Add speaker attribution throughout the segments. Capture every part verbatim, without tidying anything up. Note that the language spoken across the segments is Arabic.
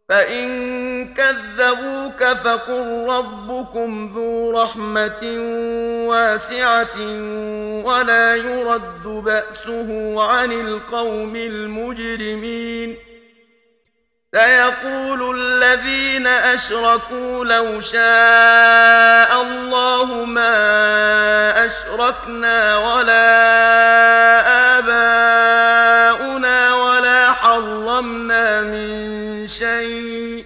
Speaker 1: فإن كذبوك فقل ربكم ذو رحمة واسعة ولا يرد بأسه عن القوم المجرمين. سيقول الذين أشركوا لو شاء الله ما أشركنا ولا آباؤنا ولا حرمنا من شيء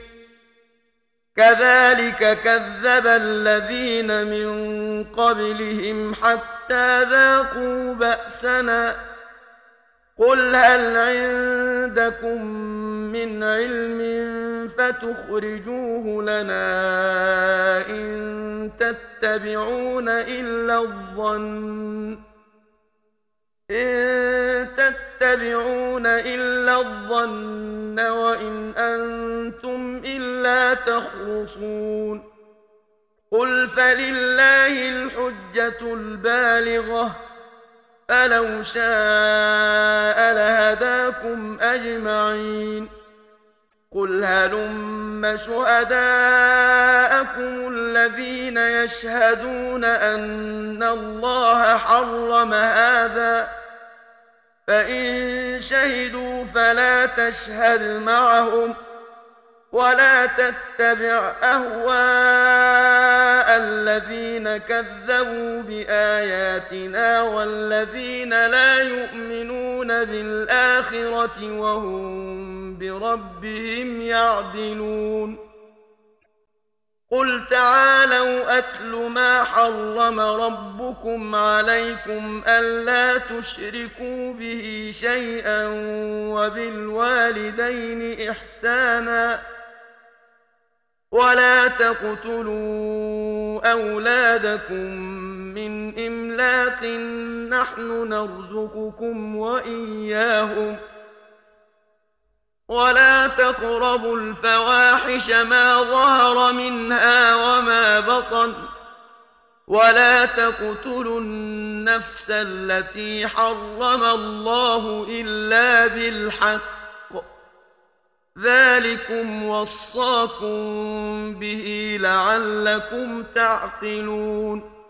Speaker 1: كذلك كذب الذين من قبلهم حتى ذاقوا بأسنا. قل هل عندكم من علم فتخرجوه لنا إن تتبعون إلا الظن إن تتبعون إلا الظن وإن أنتم إلا تخرصون. قل فلله الحجة البالغة فلو شاء لهداكم أجمعين. قل هلم شهداءكم الذين يشهدون أن الله حرم هذا فإن شهدوا فلا تشهد معهم ولا تتبع أهواء الذين كذبوا بآياتنا والذين لا يؤمنون بالآخرة وهم بربهم يعدلون. قل تعالوا أتل ما حرم ربكم عليكم ألا تشركوا به شيئا وبالوالدين إحسانا ولا تقتلوا أولادكم من إملاق نحن نرزقكم وإياهم ولا تقربوا الفواحش ما ظهر منها وما بطن ولا تقتلوا النفس التي حرم الله إلا بالحق ذلكم وصاكم به لعلكم تعقلون.